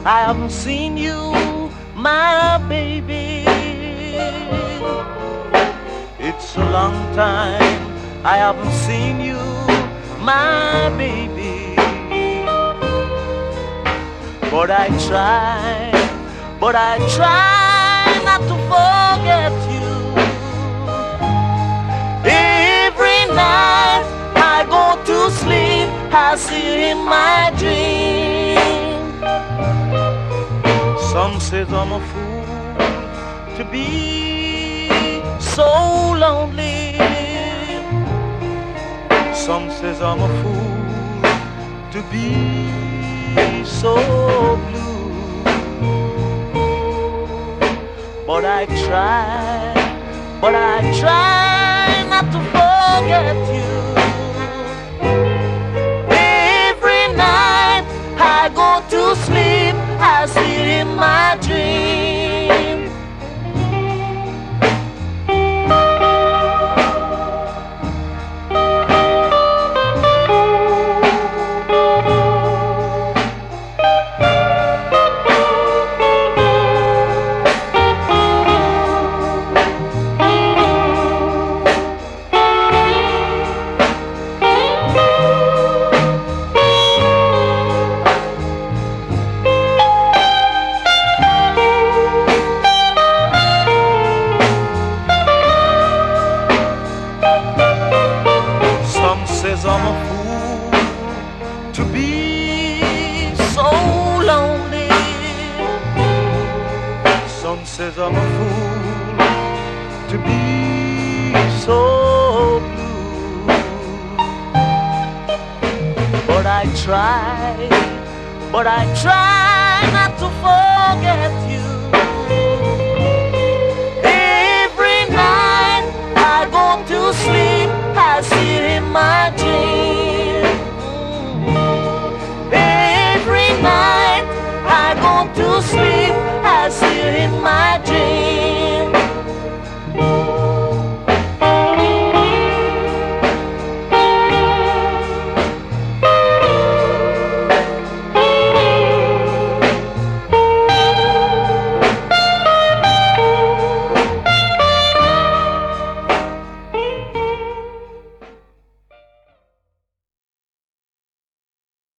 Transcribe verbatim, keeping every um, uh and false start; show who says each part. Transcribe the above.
Speaker 1: I haven't seen you, my baby. It's a long time I haven't seen you, my baby. But I try, but I try not to forget you. Every night I go to sleep, I see you in my dream. Some says I'm a fool to be so lonely. Some says I'm a fool to be so blue. But I try, but I try not to forget you. Every night I go to sleep, I see it in my dream. I'm a fool to be so lonely. Some says I'm a fool to be so blue. But I try, but I try